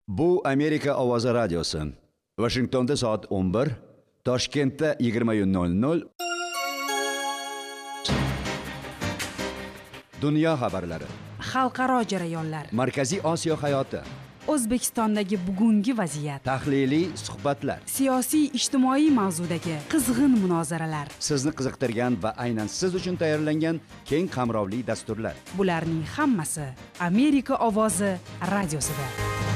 Bu Amerika Ovozi radiosi. Washingtonda soat 11, Toshkentda 20:00. Dunyo xabarlari. Xalqaro jarayonlar. Markaziy Osiyo hayoti. O'zbekistondagi bugungi vaziyat. Tahliliy suhbatlar. Siyosiy ijtimoiy mavzudagi qizg'in munozaralar. Sizni qiziqtirgan va aynan siz uchun tayyorlangan keng qamrovli dasturlar. Bularning hammasi Amerika Ovozi radiosida.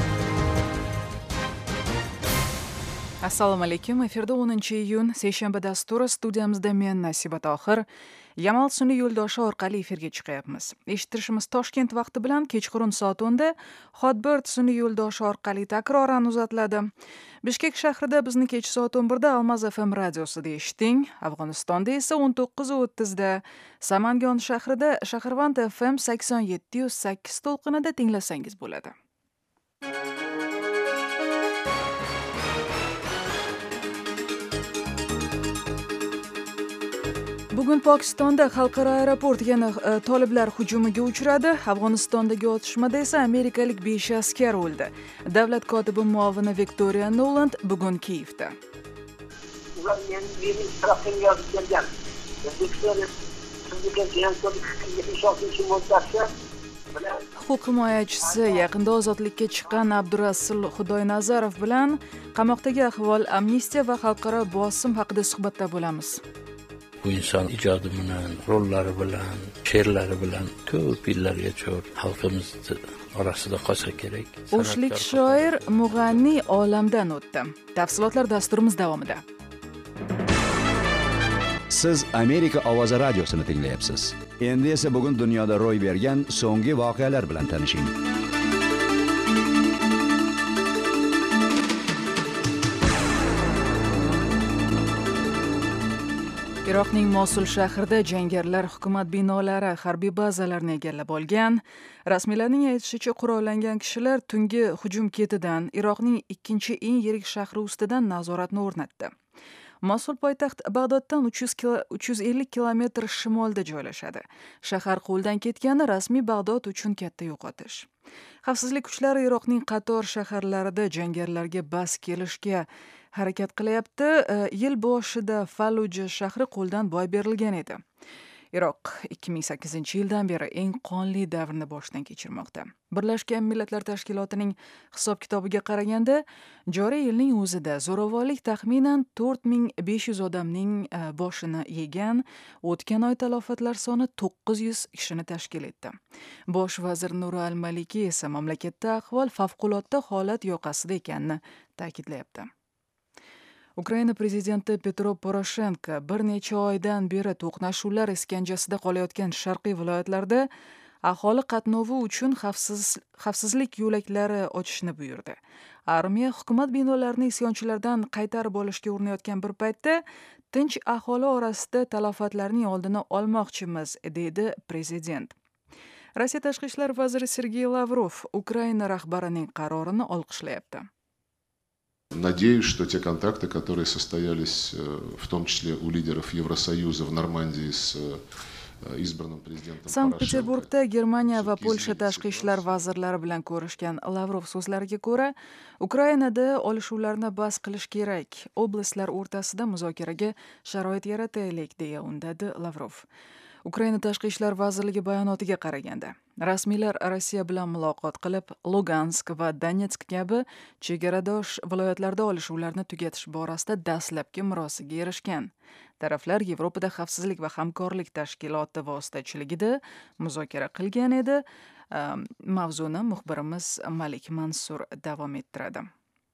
Assalomu alaykum. Efirda 10-iyun seshanba dasturi. Studiyamizda men Nasiba Tohir, Yamal sun'iy yo'ldoshi orqali efirga chiqyapmiz. Eshittirishimiz Toshkent vaqti bilan kechqurun soat 10da Hotbird sun'iy yo'ldoshi orqali takroran uzatiladi. Bishkek shahrida bizni kech soat 11da Almaz FM radiosida eshiting. Afg'onistonda esa 19:30da Samangon shahrida Shaharvand FM 87.8 to'lqinida tinglasangiz bo'ladi. Bugun Pokistonda xalqaro aeroport yana toliblar hujumiga uchradi. Afg'onistondagi otishmada esa amerikalik 5 askar o'ldi. Davlat kotibi muovini Victoria Nuland bugun Kiyevda. Ular mening tarafimga yozib kelgan. Huquq himoyachisi yaqinda ozodlikka chiqqan Abdurasul Xudoynazarov bilan qamoqdagi ahvol, amnistiya va xalqaro bosim haqida suhbatda bo'lamiz. Bu inson ijodi bilan, rollari bilan, she'rlari bilan ko'p yillargacha xalqimiz orasida qolsa kerak. O'shlik shoir Mug'anniy olamdan o'tdi. Tafsilotlar dasturimiz davomida. Siz Amerika Ovozi radiosini tinglayapsiz. Endi esa bugun dunyoda ro'y bergan so'nggi voqealar bilan tanishing. Iroqning Mosul shahrida jangarilar hukumat binolari, harbiy bazalarini egallab olgan. Rasmiylarning aytishicha, qurollangan kishilar tungi hujum ketidan Iroqning ikkinchi eng yirik shahri ustidan nazoratni o'rnatdi. Mosul poytaxt Bag'doddan 350 kilometr shimolda joylashadi. Shahar qo'ldan ketgani rasmiy Bag'dod uchun katta yo'qotish. Xavfsizlik kuchlari Iroqning qator shaharlarida jangarilarga bas kelishga harakat qilyapti. Yil boshida Falluja shahri qo'ldan boy berilgan edi. Iroq 2008-yildan beri eng qonli davrni boshdan kechirmoqda. Birlashgan Millatlar Tashkilotining hisob-kitobiga qaraganda, joriy yilning o'zida zo'ravonlik taxminan 4500 odamning boshini yegan, o'tgan oy talofatlar soni 900 kishini tashkil etdi. Bosh vazir Nuri al-Maliki esa mamlakatda ahvol favqulodda holat yoqasida ekanini ta'kidlayapti. Ukraina prezidenti Petro Poroshenko bir necha oydan beri to'qnashuvlar iskanjasida qolayotgan sharqiy viloyatlarda aholi qatnovi uchun xavfsizlik yo'laklari ochishni buyurdi. Armiya hukumat binolarini isyonchilardan qaytarib olishga urinayotgan bir paytda tinch aholi orasida talofatlarning oldini olmoqchimiz, dedi prezident. Rossiya tashqi ishlar vaziri Sergey Lavrov Ukraina rahbarining qarorini olqishlayapti. Надеюсь, что те контакты, которые состоялись, в том числе у лидеров Евросоюза в Нормандии с избранным президентом Sankt-Peterburgda Germaniya va Polsha tashqi ishlar vazirlari bilan ko'rishgan Lavrov so'zlariga ko'ra, Ukrainada olishuvlarni bas qilish kerak, oblastlar o'rtasida muzokaraga sharoit yarataylik, deya undadi Lavrov. Ukraina tashqi ishlar vazirligi bayonotiga qaraganda, rasmiylar Rossiya bilan muloqot qilib, Lugansk va Donetsk kabi chegaradosh viloyatlarda olishuvlarni tugatish borasida dastlabki murosiga erishgan. Taraflar Yevropada xavfsizlik va hamkorlik tashkiloti vositachiligida muzokara qilgan edi. Mavzuni muxbirimiz Malik Mansur davom ettiradi.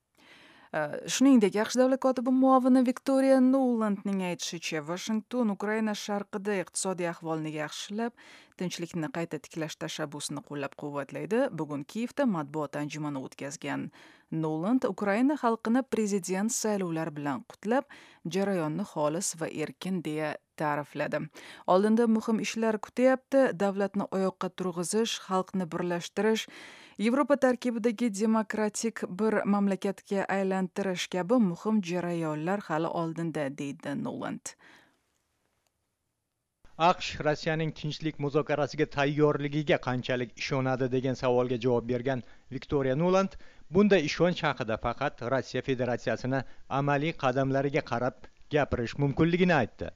Shuningdek, Aqsh davlat kotibi muovini Victoria Nulandning aytishicha, Washington Ukraina sharqida iqtisodiy ahvolni yaxshilab, tinchlikni qayta tiklash tashabbusini qo'llab-quvvatlaydi. Bugun Kiyevda matbuot anjumani o'tkazgan Nuland Ukraina xalqini prezident saylovlari bilan qutlab, jarayonni xolis va erkin deya ta'rifladi. Oldinda muhim ishlar kutyapti: davlatni oyoqqa turg'izish, xalqni birlashtirish, Yevropa tarkibidagi demokratik bir mamlakatga aylantirish kabi muhim jarayonlar hali oldinda, deydi Nuland. AQSh Rossiyaning tinchlik muzokarasiga tayyorligiga qanchalik ishonadi degan savolga javob bergan Victoria Nuland, Bunda ishonch haqida faqat Rossiya Federatsiyasini amaliy qadamlariga qarab gapirish mumkinligini aytdi.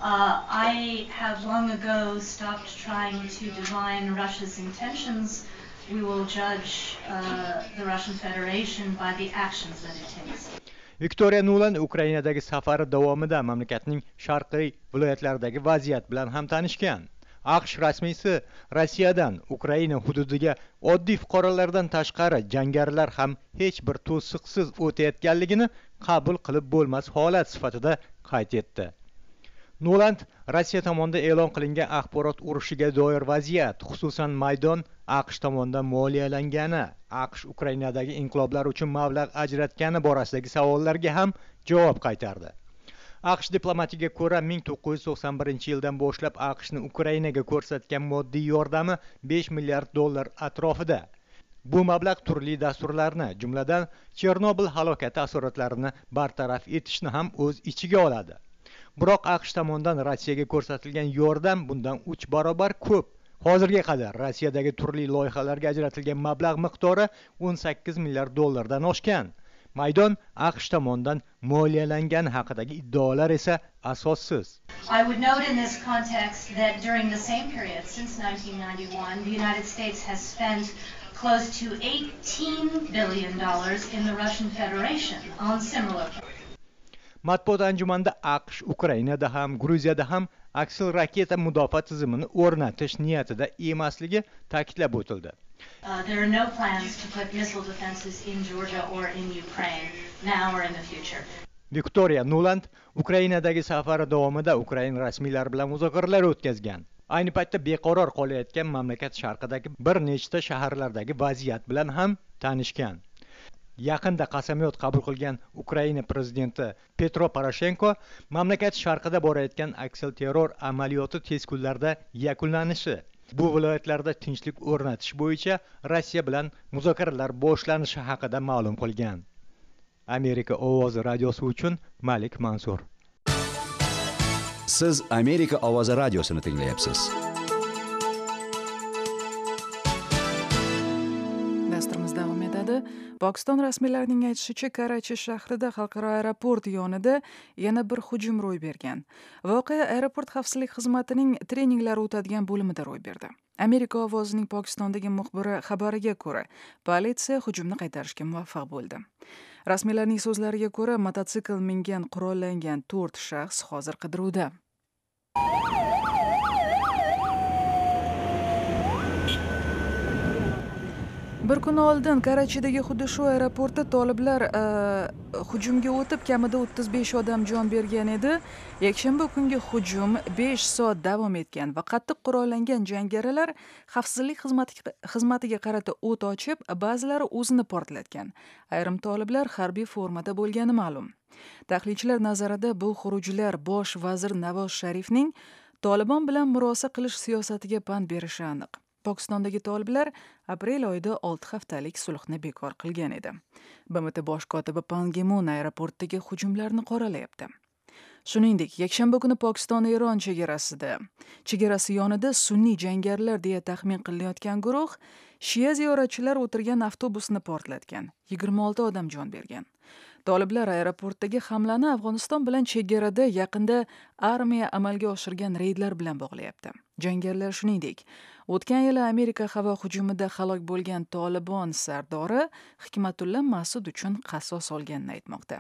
I have long ago stopped trying to divine Russia's intentions. We will judge the Russian Federation by the actions that it takes. Viktoriya Nuland Ukrainadagi safari davomida mamlakatning sharqiy viloyatlaridagi vaziyat bilan ham tanishgan. AQSh rasmiysi Rossiyadan Ukraina hududiga oddiy fuqarolardan tashqari jangarilar ham hech bir to'siqsiz o'tayotganligini qabul qilib bo'lmas holat sifatida qayd etdi. Nuland Rossiya tomonidan e'lon qilingan axborot urushiga doir vaziyat, xususan maydon AQSh tomonidan moliyalangani, AQSh Ukrainadagi inqiloblar uchun mablag' ajratgani borasidagi savollarga ham javob qaytardi. AQSh diplomatiga ko'ra 1991-yildan boshlab AQShning Ukrainaga ko'rsatgan moddiy yordami $5 milliard atrofida. Bu mablag' turli dasturlarni, jumladan Chernobil halokati asoratlarini bartaraf etishni ham o'z ichiga oladi. Biroq AQSh tomonidan Rossiyaga ko'rsatilgan yordam bundan 3 barobar ko'p. Hozirga qadar Rossiyadagi turli loyihalarga ajratilgan mablag' miqdori $18 milliard dan oshgan. Maydon AQSh tomonidan moliyalangani haqidagi iddaolar esa asossiz. I would note in this context that during the same period since 1991, the United States has spent close to $18 billion in the Russian Federation on similar. Matbuot anjumanida AQSh Ukrainada ham, Gruziyada ham aksil raketa mudofaa tizimini o'rnatish niyatida emasligi ta'kidlab o'tildi. There are no plans to put missile defenses in Georgia or in Ukraine now or in the future. Viktoriya Nuland Ukrainadagi safari davomida Ukraina rasmiylari bilan muzokaralar o'tkazgan. Ayni paytda beqaror qolayotgan mamlakat sharqidagi bir nechta shaharlardagi vaziyat bilan ham tanishgan. Yaqinda qasamyod qabul qilgan Ukraina prezidenti Petro Poroshenko mamlakat sharqida borayotgan aksil terror amaliyoti tez kunlarda yakunlanishi, bu viloyatlarda tinchlik o'rnatish bo'yicha Rossiya bilan muzokaralar boshlanishi haqida ma'lum qilgan. Amerika ovozi radiosi uchun Malik Mansur. Siz Amerika ovozi radiosini tinglayapsiz. Dasturimiz davom etadi. Pokiston rasmiylarining aytishicha, Karachi shahrida xalqaro aeroport yonida yana bir hujum ro'y bergan. Voqea aeroport xavfsizlik xizmatining treninglar o'tadigan bo'limida ro'y berdi. Amerika ovozining Pokistondagi muxbiri xabariga ko'ra, politsiya hujumni qaytarishga muvaffaq bo'ldi. Rasmiylarning so'zlariga ko'ra, mototsikl mingan qurollangan 4 shaxs hozir qidiruvda. Bir kun oldin Karachidagi xuddi shu aeroportda toliblar hujumga o'tib, kamida 35 odam jon bergan edi. Yakshanba kungi hujum 5 soat davom etgan va qattiq qurollangan jangarilar xavfsizlik xizmatiga qarata o't ochib, ba'zilari o'zini portlatgan. Ayrim toliblar harbiy formada bo'lgani ma'lum. Tahlilchilar nazarida bu xurujlar bosh vazir Navoz Sharifning Tolibon bilan murosa qilish siyosatiga pand berishi aniq. Pokistondagi toliblar aprel oyida 6 haftalik sulhni bekor qilgan edi. BMT bosh kotibi Pan Gi Mun aeroportdagi hujumlarni qoralayapti. Shuningdek, yakshanba kuni Pokiston-Eron chegarasi yonida sunniy jangarilar deya taxmin qilinayotgan guruh shia ziyoratchilar o'tirgan avtobusni portlatgan. 26 odam jon bergan. Toliblar aeroportdagi hamlani Afg'oniston bilan chegarada yaqinda armiya amalga oshirgan reydlar bilan bog'layapti. Jangarilar shuningdek, o'tgan yili Amerika havo hujumida halok bo'lgan Tolibon sardori Hikmatullah Masud uchun qasos olganini aytmoqda.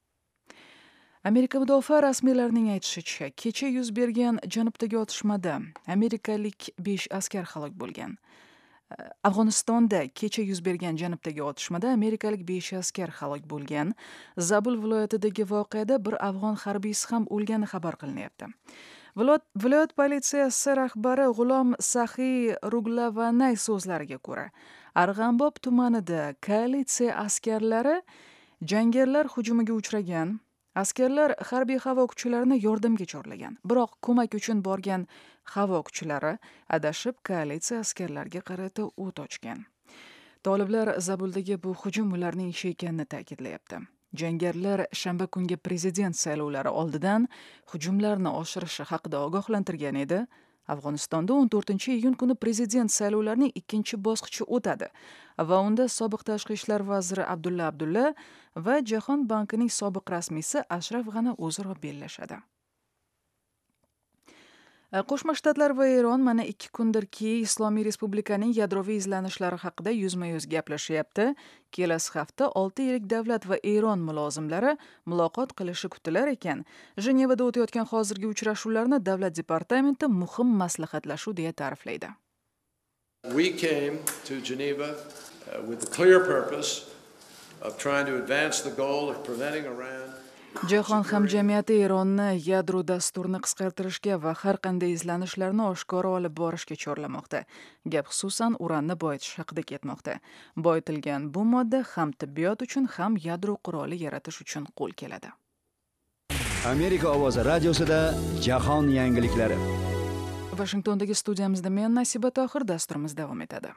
Amerika mudofaa rasmiylarining aytishicha, kecha yuz bergan janubdagi otishmada amerikalik 5 askar halok bo'lgan. Afg'onistonda kecha yuz bergan janubdagi otishmada amerikalik 5 askar halok bo'lgan. Zabul viloyatidagi voqeada bir afg'on harbiysi ham o'lgani xabar qilinyapti. Viloyat politsiyasi rahbari G'ulom Saxiy Ruglavanay so'zlariga ko'ra, Arg'ambob tumanida koalitsiya askarlari jangarilar hujumiga uchragan. Askarlar harbiy havo kuchlarini yordamga chorlagan. Biroq ko'mak uchun borgan havo kuchlari adashib koalitsiya askarlariga qarata o't ochgan. Toliblar Zabuldagi bu hujum ularning ishi ekanini ta'kidlayapti. Jangarilar shanba kungi prezident saylovlari oldidan hujumlarni oshirishi haqida ogohlantirgan edi. Afg'onistonda 14-iyun kuni prezident saylovlarining ikkinchi bosqichi o'tadi va unda sobiq tashqi ishlar vaziri Abdulla va Jahon bankining sobiq rasmiysi Ashraf G'ani o'zaro bellashadi. Qo'shma Shtatlar va Eron mana 2 kundirki Islomiy Respublikaning yadroviy izlanishlari haqida yuzma-yuz gaplashyapti. Kelasi hafta 6 yirik davlat va Eron mulozimlari muloqot qilishi kutilar ekan. Jenevada o'tayotgan hozirgi uchrashuvlarni davlat departamenti muhim maslahatlashuv deya ta'riflaydi. We came to Geneva with the clear purpose of trying to advance the goal of preventing Iran. Jahon hamjamiyati Eronni yadro dasturini qisqartirishga va har qanday izlanishlarni oshkora olib borishga chorlamoqda. Gap xususan uranni boyitish haqida ketmoqda. Boyitilgan bu modda ham tibbiyot uchun, ham yadro quroli yaratish uchun qo'l keladi. Amerika ovozi radiosida jahon yangiliklari. Washingtondagi studiyamizda men Nasiba Tohir, dasturimiz davom etadi.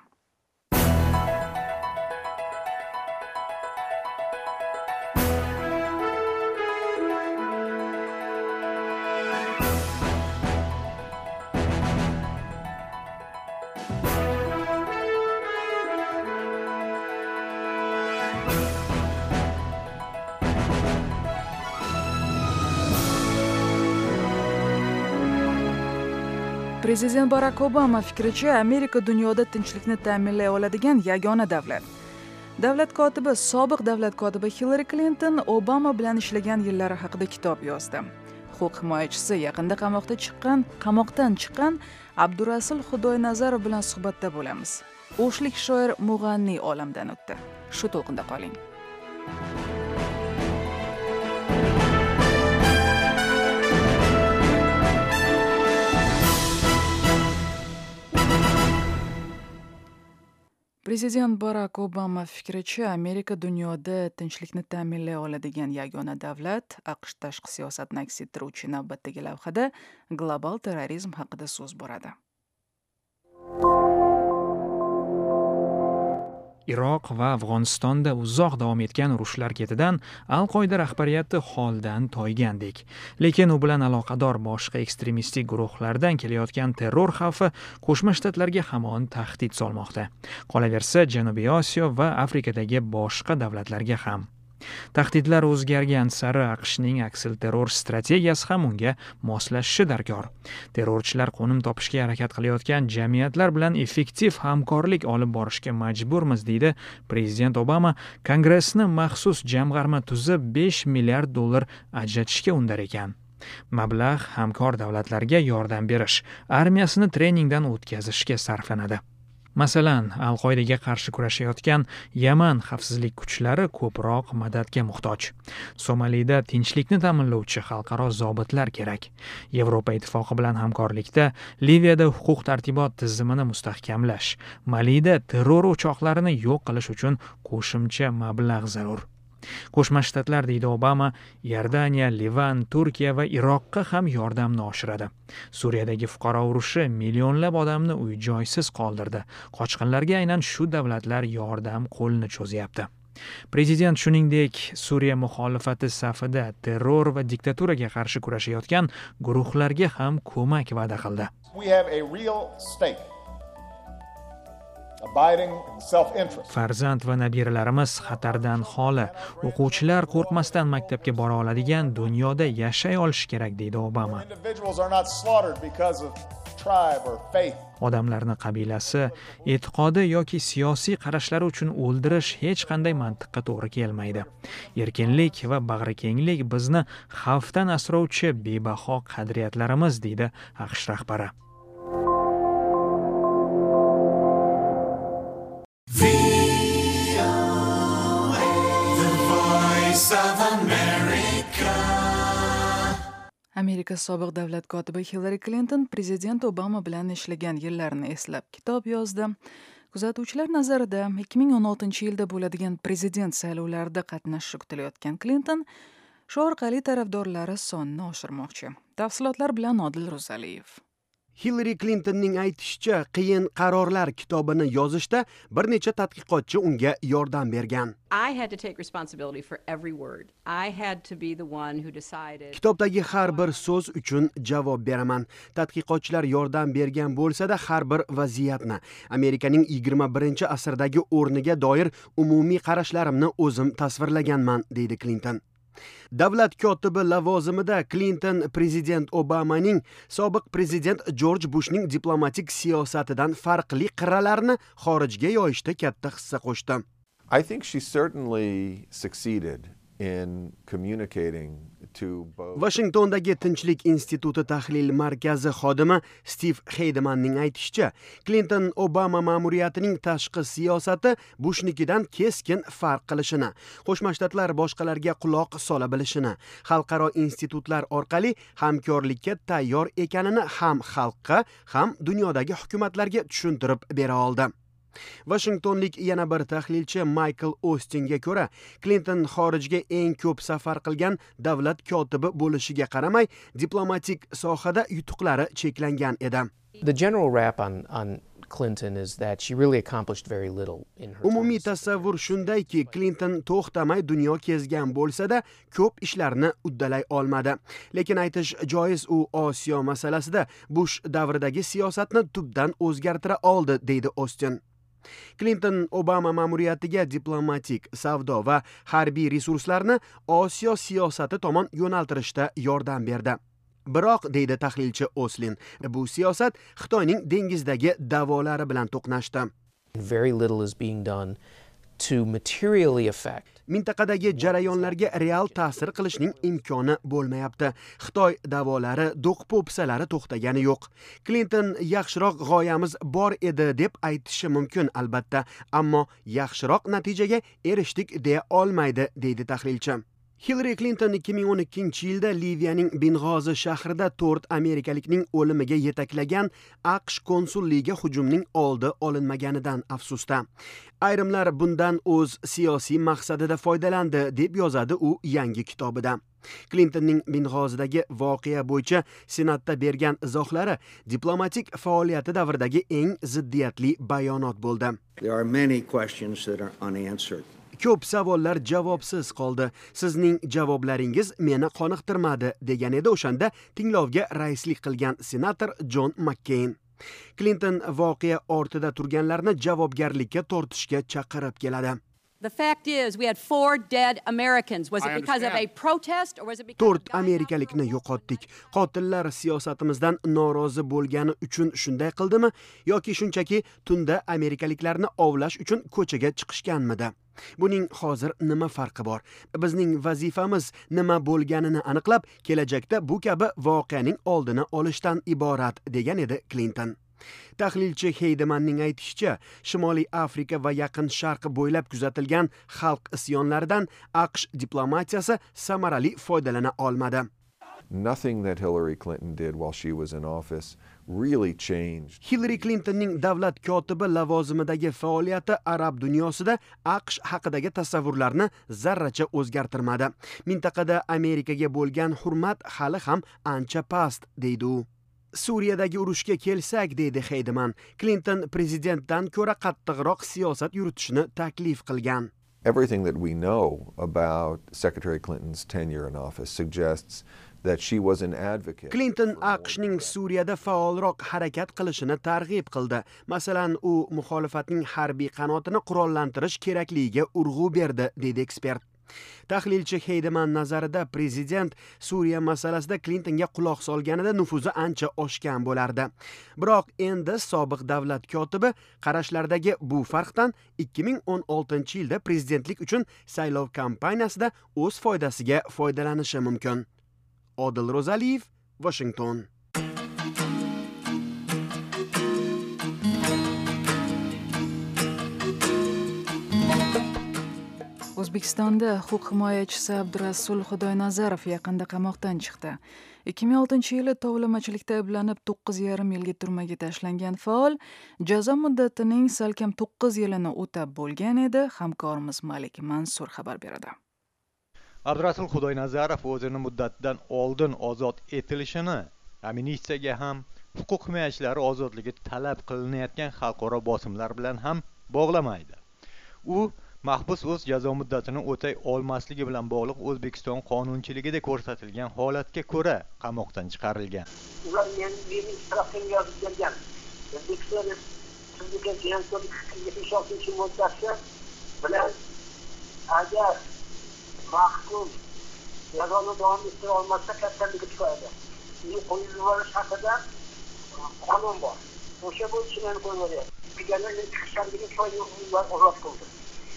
Prezident Barack Obama fikricha, Amerika dunyoda tinchlikni ta'minlay oladigan yagona davlat. Davlat kotibi, sobiq davlat kotibi Hillary Clinton Obama bilan ishlagan yillari haqida kitob yozdi. Huquq himoyachisi yaqinda qamoqdan chiqqan Abdurasul Xudoynazarov bilan suhbatda bo'lamiz. O'shlik shoir mug'anniy olamdan o'tdi. Shu to'lqinda qoling. Prezident Barack Obama fikricha, Amerika dunyoda tinchlikni ta'minlay oladigan yagona davlat. AQSh tashqi siyosatni aks ettiruvchi navbatdagi lavhada global terrorizm haqida so'z boradi. Iroq va Afg'onistonda uzoq davom etgan urushlar ketidan Al-Qoida rahbariyati holdan toygandek. Lekin u bilan aloqador boshqa ekstremistik guruhlardan kelayotgan terror xavfi Qo'shma Shtatlarga hamon tahdid solmoqda. Qolaversa, Janubiy Osiyo va Afrikadagi boshqa davlatlarga ham. Tahdidlar o'zgargan sari AQShning aksilterror strategiyasi ham unga moslashishi darkor. Terrorchilar qo'nim topishga harakat qilayotgan jamiyatlar bilan effektiv hamkorlik olib borishga majburmiz, deydi Prezident Obama. Kongressni maxsus jamg'arma tuzib $5 milliard ajratishga undar ekan. Mablag' hamkor davlatlarga yordam berish, armiyasini treningdan o'tkazishga sarflanadi. Masalan, Al-Qoidaga qarshi kurashayotgan Yaman xavfsizlik kuchlari ko'proq madadga muhtoj. Somalida tinchlikni ta'minlovchi xalqaro zobitlar kerak. Yevropa ittifoqi bilan hamkorlikda Liviyada huquq tartibot tizimini mustahkamlash, Malida terror o'choqlarini yo'q qilish uchun qo'shimcha mablag' zarur. Qo'shma Shtatlar, deydi Obama, Iordaniya, Livan, Turkiya va Iroqqa ham yordamni oshiradi. Suriyadagi fuqaro urushi millionlab odamni uy-joysiz qoldirdi. Qochqinlarga aynan shu davlatlar yordam qo'lini cho'zyapti. Prezident shuningdek, Suriya muxolifati safida terror va diktaturaga qarshi kurashayotgan guruhlarga ham ko'mak va'da qildi. Farzand va nabiralarimiz xatardan xoli. O'quvchilar qo'rqmasdan maktabga bora oladigan dunyoda yashay olishi kerak, deydi Obama. Odamlarni qabilasi, e'tiqodi yoki siyosiy qarashlari uchun o'ldirish hech qanday mantiqqa to'g'ri kelmaydi. Erkinlik va bag'rikenglik bizni xavfdan asrovchi bebaho qadriyatlarimiz, deydi AQSh rahbari. Amerika sobiq davlat kotibi Hillary Clinton Prezident Obama bilan ishlagan yillarini eslab kitob yozdi. Kuzatuvchilar nazarida 2016-yilda bo'ladigan prezident saylovlarida qatnashishi kutilayotgan Clinton shu orqali tarafdorlari sonini oshirmoqchi. Tafsilotlar bilan Odil Ro'zaliyev. Hillary Clintonning aytishicha, qiyin qarorlar kitobini yozishda bir necha tadqiqotchi unga yordam bergan. I had to take responsibility for every word. I had to be the one who decided. Kitobdagi har bir so'z uchun javob beraman. Tadqiqotchilar yordam bergan bo'lsa-da, har bir vaziyatni, Amerikaning 21-asrdagi o'rniga doir umumiy qarashlarimni o'zim tasvirlaganman, deydi Clinton. Davlat kotibi lavozimida Clinton prezident Obamaning sobiq prezident George Bushning diplomatik siyosatidan farqli qirralarni xorijga yoyishda katta hissa qo'shdi. I think she certainly succeeded in communicating to both. Washingtondagi Tinchlik instituti tahlil markazi xodimi Steve Heidemanning aytishicha, Clinton Obama ma'muriyatining tashqi siyosati Bushnikidan keskin farq qilishini, Qo'shma Shtatlar boshqalarga quloq sola bilishini, xalqaro institutlar orqali hamkorlikka tayyor ekanini ham xalqqa, ham dunyodagi hukumatlarga tushuntirib bera oldi. Washingtonlik yana bir tahlilchi Michael Austinga ko'ra, Clinton xorijga eng ko'p safar qilgan davlat kotibi bo'lishiga qaramay, diplomatik sohada yutuqlari cheklangan edi. The general rap on Clinton is that she really accomplished very little in her. Umumiy tasavvur shundayki, Clinton to'xtamay dunyo kezgan bo'lsa-da, ko'p ishlarni uddalay olmadi. Lekin aytish joiz, u Osiyo masalasida Bush davridagi siyosatni tubdan o'zgartira oldi, deydi Austin. Clinton Obama ma'muriyatiga diplomatik, savdo va harbiy resurslarni Osiyo siyosati tomon yo'naltirishda yordam berdi. Biroq, deydi tahlilchi Oslin, bu siyosat Xitoyning dengizdagi da'volari bilan to'qnashdi. Very little is being done to materially affect. Mintaqadagi jarayonlarga real ta'sir qilishning imkoni bo'lmayapti. Xitoy da'volari, do'q-po'pisalari to'xtagani yo'q. Clinton yaxshiroq g'oyamiz bor edi deb aytishi mumkin albatta, ammo yaxshiroq natijaga erishdik deya olmaydi, deydi tahlilchi. Hillary Clinton 2012-yilda Liviyaning Beng'ozi shahrida 4 amerikalikning o'limiga yetaklagan AQSh konsulligiga hujumning oldi olinmaganidan afsusda. Ayrimlar bundan o'z siyosiy maqsadida foydalandi, deb yozadi u yangi kitobida. Clintonning Beng'ozidagi voqea bo'yicha Senatda bergan izohlari diplomatik faoliyati davridagi eng ziddiyatli bayonot bo'ldi. There are many questions that are unanswered. Ko'p savollar javobsiz qoldi. Sizning javoblaringiz meni qoniqtirmadi, degan edi o'shanda tinglovga raislik qilgan senator John McCain. Clinton voqea ortida turganlarni javobgarlikka tortishga chaqirib keladi. The fact is, we had 4 dead Americans. Was it because of a protest or was it because 4 amerikalikni yo'qotdik. Qotillar siyosatimizdan norozi bo'lgani uchun shunday qildimi yoki shunchaki tunda amerikaliklarni ovlash uchun ko'chaga chiqishganmidi? Buning hozir nima farqi bor? Bizning vazifamiz nima bo'lganini aniqlab, kelajakda bu kabi voqeaning oldini olishdan iborat, degan edi Clinton. Tahlilchi Heidemanning aytishicha, Shimoliy Afrika va Yaqin Sharq bo'ylab kuzatilgan xalq isyonlaridan AQSh diplomatiyasi samarali foydalana olmadi. Nothing that Hillary Clinton did while she was in office really changed. Hillary Clintonning davlat kotibi lavozimidagi faoliyati arab dunyosida AQSh haqidagi tasavvurlarni zarracha o'zgartirmadi. Mintaqada Amerikaga bo'lgan hurmat hali ham ancha past, deydi u. Suriyadagi urushga kelsak, deydi Heideman, Clinton prezidentdan ko'ra qattiqroq siyosat yuritishni taklif qilgan. Everything that we know about Secretary Clinton's tenure in office suggests that she was an advocate. Clinton AQShning Suriyada faolroq harakat qilishini targ'ib qildi. Masalan, u muxolifatning harbiy qanotini qurollantirish kerakligiga urg'u berdi, deydi ekspert. Tahlilchi Heideman nazarida prezident Suriya masalasida Clintonga quloq solganida nufuzi ancha oshgan bo'lardi. Biroq endi sobiq davlat kotibi qarashlardagi bu farqdan 2016-yilda prezidentlik uchun saylov kampaniyasida o'z foydasiga foydalanishi mumkin. Odil Ro'zaliyev, Washington. O'zbekistonda huquq himoyachisi Abdurasul Xudoynazarov yaqinda qamoqdan chiqdi. 2006-yili tovlamachilikda ayblanib 9,5 yilga turmaga tashlangan faol jazo muddatining salkam 9 yilini o'tab bo'lgan edi. Hamkorimiz Malik Mansur xabar beradi. Abdurasul Xudoynazarov o'zini muddatidan oldin ozod etilishini amnistiyaga ham huquq himoyachilari ozodligi talab qilinayotgan xalqaro bosimlar bilan ham bog'lamaydi. U mahbus o'z jazo muddatini o'tay olmasligi bilan bog'liq O'zbekiston qonunchiligida ko'rsatilgan holatga ko'ra qamoqdan chiqarilgan. Ular meni tarafdan yozib bergan. O'zbekiston Respublikasi Jinoyat kodeksining 76-moddasi bilan agar mahkum jazoni davom ettira olmasa kasallikka chiqadi. Uni qo'yib yuborish haqida qonun bor. O'sha bo'yicha meni qo'yib beryapti. Bigalarni chiqishlariga choylar ozod qildi.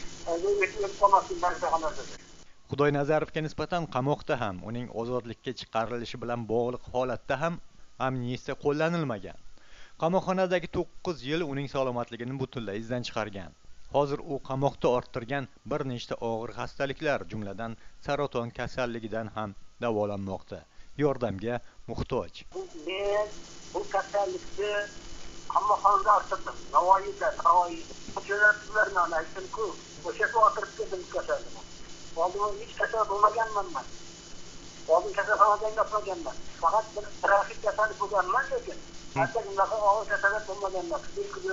Xudoynazarovga nisbatan qamoqda ham, uning ozodlikka chiqarilishi bilan bog'liq holatda ham amnistiya qo'llanilmagan. Qamoqxonadagi 9 yil uning salomatligini butunlay izdan chiqargan. Hozir u qamoqda orttirgan bir nechta og'ir xastaliklar, jumladan saraton kasalligidan ham davolanmoqda. Yordamga muhtoj. Men bu kasallikni qamoqxonada orttirdim. Navoiyda. O'shalarni aytdim-ku, o'sha o'tirib keldim kasallikni. Oldin hech kasal bo'lmaganman men. Oldin kasalxonadan yotmaganman. Faqat bir trafik kasali bo'lganman lekin. Hatta bunaqa og'ir kasallik bo'lmaganman.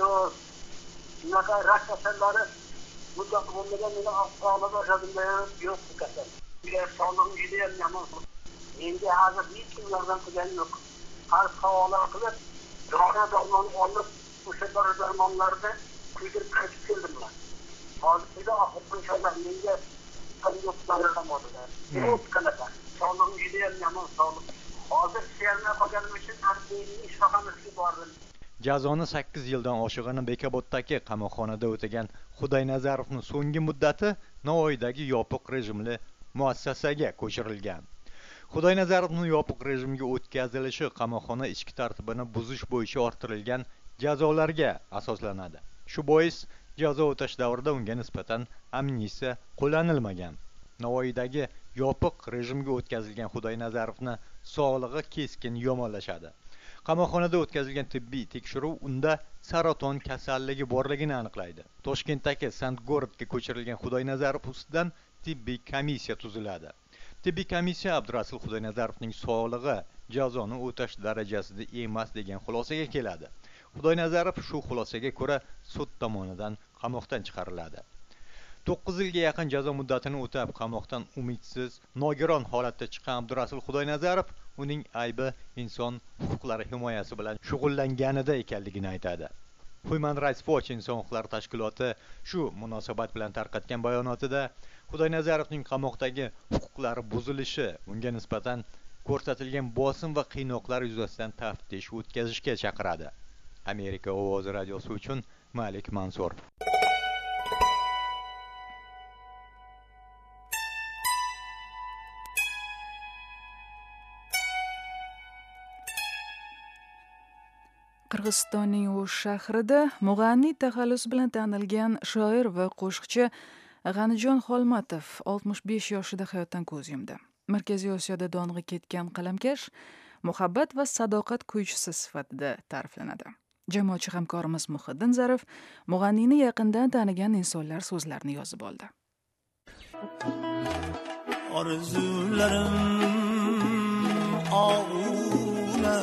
Bunaqa rak kasallari mutlaq bo'lmagan meni ahvolda boshladimda yo'q bu kasal. Sog'lig'im juda ham yomon. Menga hozir hech kimlardan qilgani yo'q. Qarz havola qilib, dori-darmon olib, o'sha dori-darmonlarni kuydirib qaytib keldim men. Hozir juda oxirgi chog'lar menga qandoqlar ham bo'ldi. Yo'q qanaqa. Sog'lig'im juda ham yomon sog'liq. Hozir siyarmay qolganim uchun arxivning shifoxonasiga bordim. Jazoni 8 yildan oshig'ini Bekoboddagi qamoqxonada o'tagan Xudoynazarovning so'nggi muddati Navoiydagi yopiq rejimli muassasaga ko'chirilgan. Xudoynazarovning yopiq rejimga o'tkazilishi qamoqxona ichki tartibini buzish bo'yicha orttirilgan jazolarga asoslanadi. Shu bois jazo o'tash davrida unga nisbatan amnistiya qo'llanilmagan. Navoiydagi yopiq rejimga o'tkazilgan Xudoynazarovning sog'lig'i keskin yomonlashadi. Qamoqxonada o'tkazilgan tibbiy tekshiruv unda saraton kasalligi borligini aniqlaydi. Toshkentdagi Santgorodga ko'chirilgan Xudoynazarov ustidan tibbiy komissiya tuziladi. Tibbiy komissiya Abdurasul Xudoynazarovning sog'lig'i jazoni o'tash darajasida emas degan xulosaga keladi. Xudoynazarov shu xulosaga ko'ra sud tomonidan qamoqdan chiqariladi. 9 yilga yaqin jazo muddatini o'tab qamoqdan umidsiz, nogiron holatda chiqqan Abdurasul Xudoynazarov uning aybi inson huquqlari himoyasi bilan shug'ullanganida ekanligini aytadi. Human Rights Watch inson huquqlari tashkiloti shu munosabat bilan tarqatgan bayonotida Xudoynazarovning qamoqdagi huquqlari buzilishi, unga nisbatan ko'rsatilgan bosim va qiynoqlar yuzasidan taftish o'tkazishga chaqiradi. Amerika ovozi radiosi uchun Malik Mansur. Qirg'izistonning O'sh shahrida mug'anniy taxallusi bilan tanilgan shoir va qo'shiqchi G'anijon Xolmatov 65 yoshida hayotdan ko'z yumdi. Markaziy Osiyoda dong'i ketgan qalamkash muhabbat va sadoqat kuychisi sifatida ta'riflanadi. Jamoatchi hamkorimiz Muhiddin Zarif mug'anniyni yaqindan tanigan insonlar so'zlarini yozib oldi. Orzularim og'ula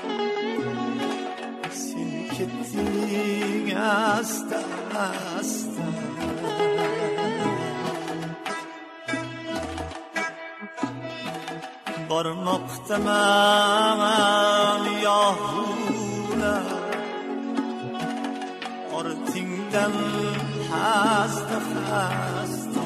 sen ketding asta asta bormoqdaman yohula ortingdan hasta hasta.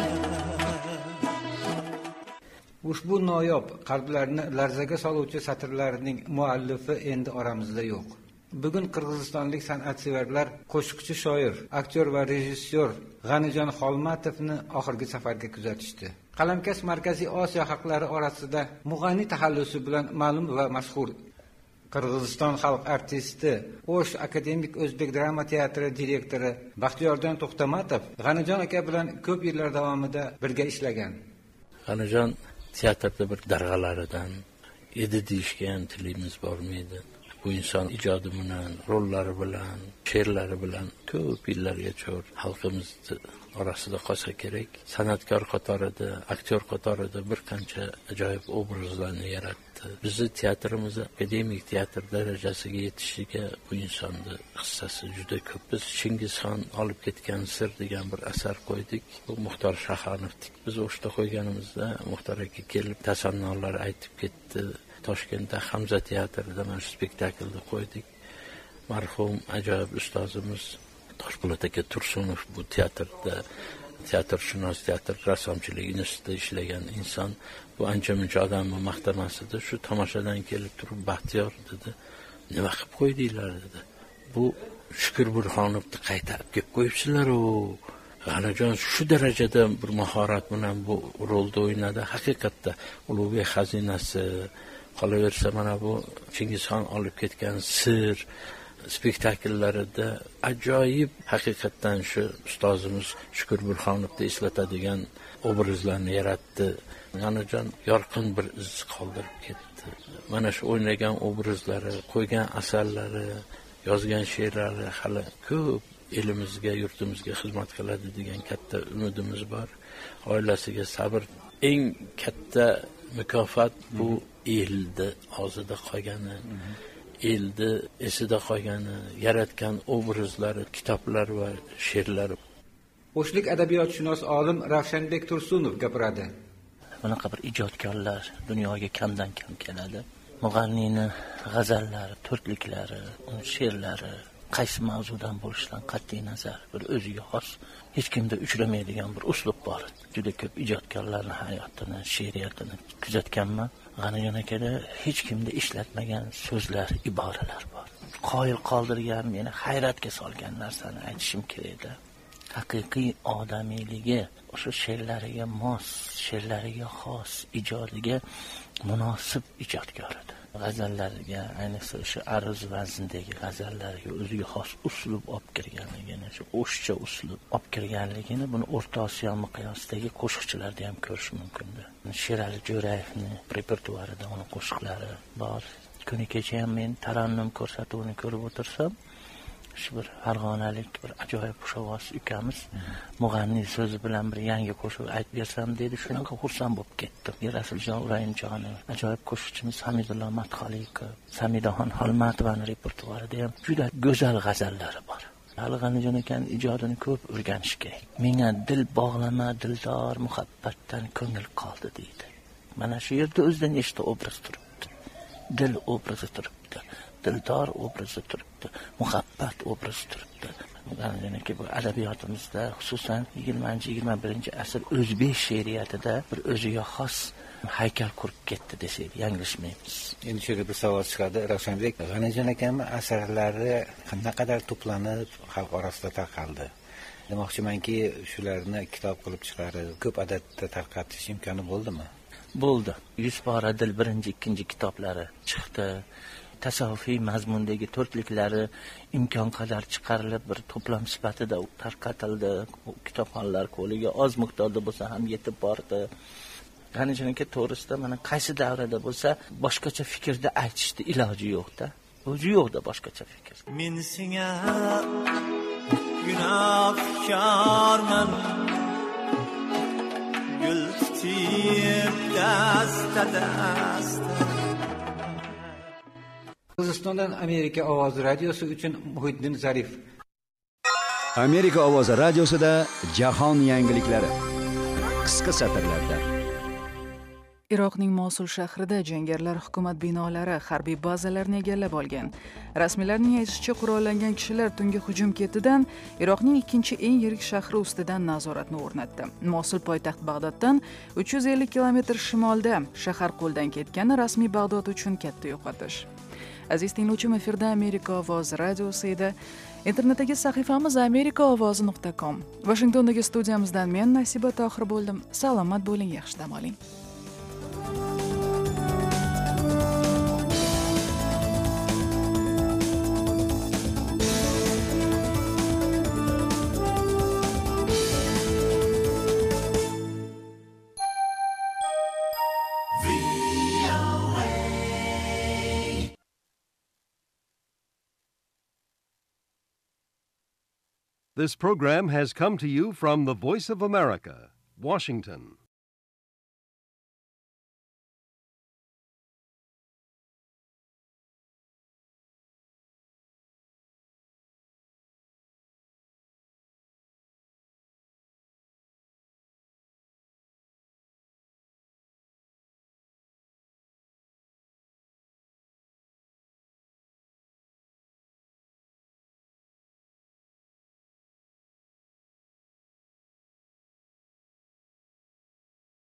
Ushbu noyob qalblarni larzaga soluvchi satrlarining muallifi endi oramizda yo'q. Bugun qirg'izistonlik san'atsevarlar qo'shiqchi shoir, aktyor va rejissyor G'anijon Xolmatovni oxirgi safarga kuzatishdi. Qalamkash Markaziy Osiyo xalqlari orasida mug'anniy taxallusi bilan ma'lum va mashhur Qirg'iziston xalq artisti, O'sh akademik o'zbek drama teatri direktori Baxtiyorjon To'xtamatov G'anijon aka bilan ko'p yillar davomida birga ishlagan. G'anijon teatrda bir darg'alaridan edi deyishga ham tilimiz bormaydi. Bu inson ijodi bilan, rollari bilan, she'rlari bilan ko'p yillarga cho'r xalqimizni orasida qolsa kerak. San'atkor qatorida, aktyor qatorida bir qancha ajoyib obrazlarni yaratdi. Bizni teatrimiz akademik teatr darajasiga yetishiga bu insonni hissasi juda ko'p. Biz Chingizxon olib ketgan sir degan bir asar qo'ydik. Bu Muxtor Shahanovdik. Biz o'shda qo'yganimizda Muxtor aka kelib tasannurlar aytib ketdi. Toshkentda Hamza teatrida mana shu spektaklni qo'ydik. Marhum ajoyib ustozimiz Toshpo'lat aka Tursunov bu teatrda teatrshunos, teatr rassomchilik institutida ishlagan inson. Bu ancha-muncha odamni maqtamasdi. Shu tomoshadan kelib turib Baxtiyor dedi, nima qilib qo'ydinglar dedi. Bu Shukur Burhonovni qaytarib kelib qo'yibsizlar-ku. G'anajon shu darajada bir mahorat bilan bu rolda o'ynadi. Haqiqatda Ulug'bek xazinasi, qolaversa mana bu Chingizxon olib ketgan sir spektakllarida ajoyib haqiqatdan shu ustozimiz Shukur Burhonovni eslatadigan obrazlarni yaratdi. G'anajon yorqin bir iz qoldirib ketdi. Mana shu o'ynagan obrazlari, qo'ygan asarlari, yozgan she'rlari hali ko'p elimizga, yurtimizga xizmat qiladi degan katta umidimiz bor. Oilasiga sabr. Eng katta mukofot bu elni og'zida qolgani, elni esida qolgani, yaratgan obrazlari, kitoblar va she'rlari. O'shlik adabiyotshunos olim Ravshanbek Tursunov gapiradi. Bunaqa bir ijodkorlar dunyoga kamdan kam keladi. Mug'anniyni g'azallari, to'rtliklari, she'rlari qaysi mavzudan bo'lishidan qat'iy nazar bir o'ziga xos, hech kimda uchramaydigan bir uslub bor. Juda ko'p ijodkorlarning hayotini, she'riyatini kuzatganman. G'anijon akada hech kimda ishlatmagan so'zlar, iboralar bor. Qoyil qoldirgan, meni hayratga solgan narsani aytishim kerak-da. Haqiqiy odamiyligi o'sha she'rlariga mos, she'rlariga xos, ijodiga munosib ijodkor edi. G'azallariga, ayniqsa o'sha arz vazndagi g'azallariga o'ziga xos uslub olib kirganligini, shu o'shcha uslub olib kirganligini buni O'rta Osiyo miqyosidagi qo'shiqchilarda ham ko'rish mumkin. Sherali Jo'rayevning repertuarida uning qo'shiqlari bor. Kuni kecha ham men tarannum ko'rsatuvini ko'rib o'tirsam, shu bir farg'onalik bir ajoyib xushovoz ukamiz mug'anniy so'zi bilan bir yangi qo'shiq aytib bersam dedi. Shunaqa xursand bo'lib ketdim. Rasuljon Urayinjonov, ajoyib qo'shiqchimiz Hamidullo Madxoliqov, Samidaxon Xolmatovaning repertuarida ham juda go'zal g'azallari bor. G'anijon akaning ijodini ko'p o'rganish kerak. Menga dil bog'lama, dildor muhabbatdan ko'ngil qoldi deydi. Mana shu yerda o'zidan nechta obraz turibdi. Dil obrazi turibdi. Dildor obrazi turibdi, muhabbat obrazi turibdi. G'anijon bu adabiyotimizda, xususan 20-21-asr o'zbek she'riyatida bir o'ziga xos haykal qurib ketdi desak, yanglishmaymiz. Endi shu yerda bir savol chiqadi. Ravshanbek, G'anijon akamning asarlari qanaqadar to'planib xalq orasida tarqaldi? Demoqchimanki, shularni kitob qilib chiqarib, ko'p adadda tarqatish imkoni bo'ldimi? Bo'ldi. 100 pora dil 1-2 kitoblari chiqdi. Tasavvufiy mazmundagi to'rtliklari imkon qadar chiqarilib bir to'plam sifatida tarqatildi. Kitobxonlar qo'liga oz miqdorda bo'lsa ham yetib bordi. G'anijon aka to'g'risida mana qaysi davrada bo'lsa boshqacha fikrda aytishdi iloji yo'q-da. O'zi yo'q-da boshqacha fikr. Men senga günahkorman, gul tutib dasta. Qirg'izistondan Amerika ovozi radiosi uchun Muhiddin Zarif. Amerika ovozi radiosida jahon yangiliklari qisqa satrlarda. Iroqning Mosul shahrida jangarilar hukumat binolari, harbiy bazalarni egallab olgan. Rasmiylarning aytishicha, qurollangan kishilar tungi hujum ketidan Iroqning ikkinchi eng yirik shahri ustidan nazoratni o'rnatdi. Mosul poytaxt Bag'doddan 350 kilometr shimolda. Shahar qo'ldan ketgani rasmiy Bag'dod uchun katta yo'qotish. Aziz tinglovchim, efirda Amerika ovozi radiosi edi. Internetdagi sahifamiz amerikaovozi.com. Washingtondagi studiyamizdan men Nasiba Tohir bo'ldim. Salomat bo'ling, yaxshi dam oling. This program has come to you from the Voice of America, Washington.